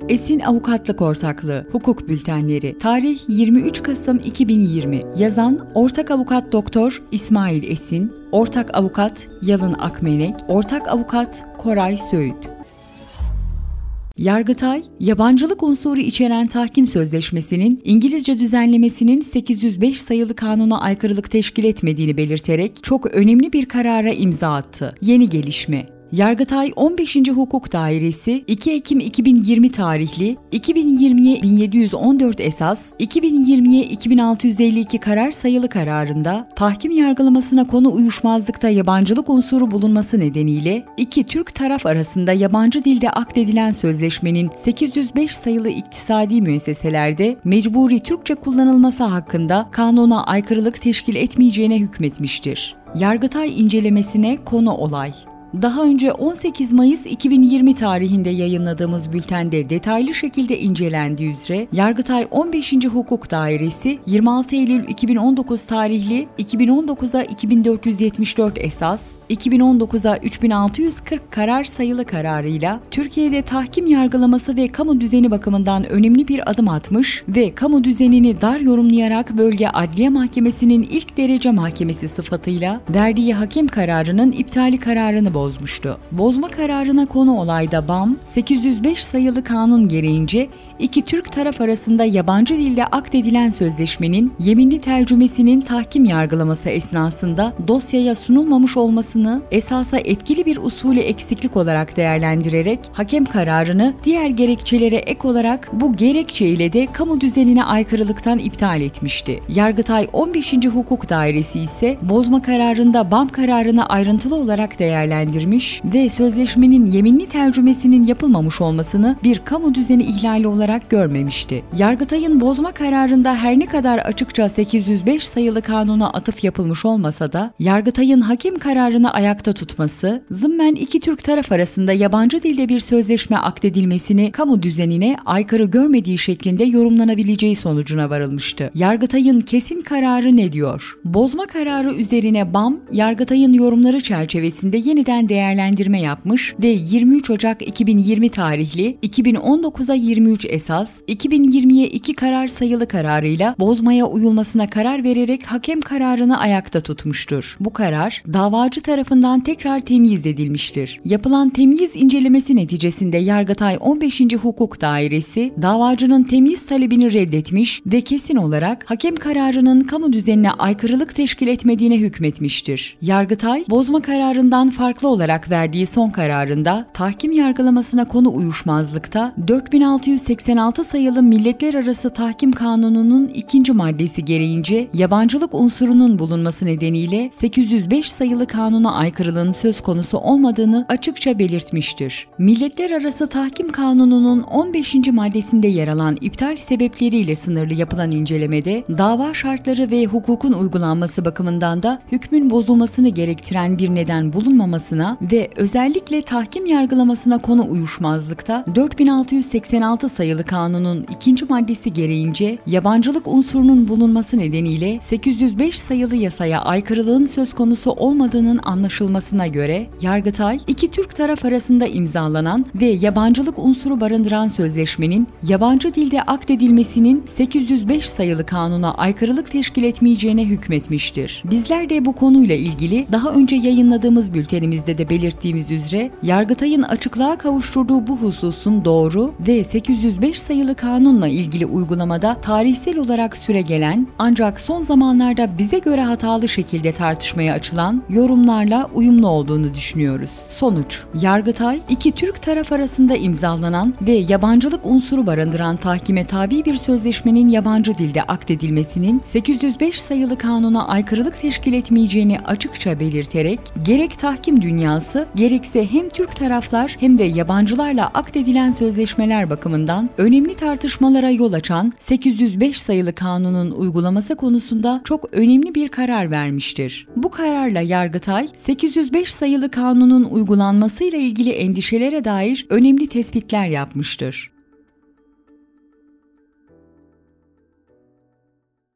Esin Avukatlık Ortaklığı Hukuk Bültenleri. Tarih 23 Kasım 2020. Yazan Ortak Avukat Doktor İsmail Esin, Ortak Avukat Yalın Akmelek, Ortak Avukat Koray Söğüt. Yargıtay, yabancılık unsuru içeren tahkim sözleşmesinin İngilizce düzenlemesinin 805 sayılı kanuna aykırılık teşkil etmediğini belirterek çok önemli bir karara imza attı. Yeni gelişme. Yargıtay 15. Hukuk Dairesi 2 Ekim 2020 tarihli 2020'ye 1714 esas, 2020'ye 2652 karar sayılı kararında tahkim yargılamasına konu uyuşmazlıkta yabancılık unsuru bulunması nedeniyle iki Türk taraf arasında yabancı dilde akdedilen sözleşmenin 805 sayılı iktisadi müesseselerde mecburi Türkçe kullanılması hakkında kanuna aykırılık teşkil etmeyeceğine hükmetmiştir. Yargıtay incelemesine konu olay. Daha önce 18 Mayıs 2020 tarihinde yayınladığımız bültende detaylı şekilde incelendiği üzere Yargıtay 15. Hukuk Dairesi 26 Eylül 2019 tarihli 2019'a 2474 esas, 2019'a 3640 karar sayılı kararıyla Türkiye'de tahkim yargılaması ve kamu düzeni bakımından önemli bir adım atmış ve kamu düzenini dar yorumlayarak Bölge Adliye Mahkemesi'nin ilk derece mahkemesi sıfatıyla verdiği hakem kararının iptali kararını bozmuştu. Bozma kararına konu olayda BAM, 805 sayılı kanun gereğince iki Türk taraf arasında yabancı dilde akdedilen sözleşmenin yeminli tercümesinin tahkim yargılaması esnasında dosyaya sunulmamış olmasını esasa etkili bir usulü eksiklik olarak değerlendirerek hakem kararını diğer gerekçelere ek olarak bu gerekçe ile de kamu düzenine aykırılıktan iptal etmişti. Yargıtay 15. Hukuk Dairesi ise bozma kararında BAM kararını ayrıntılı olarak değerlendirmiş ve sözleşmenin yeminli tercümesinin yapılmamış olmasını bir kamu düzeni ihlali olarak görmemişti. Yargıtay'ın bozma kararında her ne kadar açıkça 805 sayılı kanuna atıf yapılmış olmasa da Yargıtay'ın hakem kararını ayakta tutması, zımmen iki Türk taraf arasında yabancı dilde bir sözleşme akdedilmesini kamu düzenine aykırı görmediği şeklinde yorumlanabileceği sonucuna varılmıştı. Yargıtay'ın kesin kararı ne diyor? Bozma kararı üzerine BAM, Yargıtay'ın yorumları çerçevesinde yeniden değerlendirme yapmış ve 23 Ocak 2020 tarihli 2019'a 23 esas, 2020'ye 2 karar sayılı kararıyla bozmaya uyulmasına karar vererek hakem kararını ayakta tutmuştur. Bu karar davacı tarafından tekrar temyiz edilmiştir. Yapılan temyiz incelemesi neticesinde Yargıtay 15. Hukuk Dairesi davacının temyiz talebini reddetmiş ve kesin olarak hakem kararının kamu düzenine aykırılık teşkil etmediğine hükmetmiştir. Yargıtay bozma kararından farklı olarak verdiği son kararında tahkim yargılamasına konu uyuşmazlıkta 4686 sayılı Milletler Arası Tahkim Kanunu'nun 2. maddesi gereğince yabancılık unsurunun bulunması nedeniyle 805 sayılı kanuna aykırılığın söz konusu olmadığını açıkça belirtmiştir. Milletler Arası Tahkim Kanunu'nun 15. maddesinde yer alan iptal sebepleriyle sınırlı yapılan incelemede dava şartları ve hukukun uygulanması bakımından da hükmün bozulmasını gerektiren bir neden bulunmamasına ve özellikle tahkim yargılamasına konu uyuşmazlıkta 4686 sayılı kanunun 2. maddesi gereğince yabancılık unsurunun bulunması nedeniyle 805 sayılı yasaya aykırılığın söz konusu olmadığının anlaşılmasına göre Yargıtay, iki Türk taraf arasında imzalanan ve yabancılık unsuru barındıran sözleşmenin yabancı dilde akdedilmesinin 805 sayılı kanuna aykırılık teşkil etmeyeceğine hükmetmiştir. Bizler de bu konuyla ilgili daha önce yayınladığımız bültenimizde de belirttiğimiz üzere Yargıtay'ın açıklığa kavuşturduğu bu hususun doğru ve 805 sayılı kanunla ilgili uygulamada tarihsel olarak süregelen ancak son zamanlarda bize göre hatalı şekilde tartışmaya açılan yorumlarla uyumlu olduğunu düşünüyoruz. Sonuç: Yargıtay, iki Türk taraf arasında imzalanan ve yabancılık unsuru barındıran tahkime tabi bir sözleşmenin yabancı dilde akdedilmesinin 805 sayılı kanuna aykırılık teşkil etmeyeceğini açıkça belirterek gerek tahkim dünyası gerekse hem Türk taraflar hem de yabancılarla akdedilen sözleşmeler bakımından önemli tartışmalara yol açan 805 sayılı kanunun uygulaması konusunda çok önemli bir karar vermiştir. Bu kararla Yargıtay, 805 sayılı kanunun uygulanmasıyla ilgili endişelere dair önemli tespitler yapmıştır.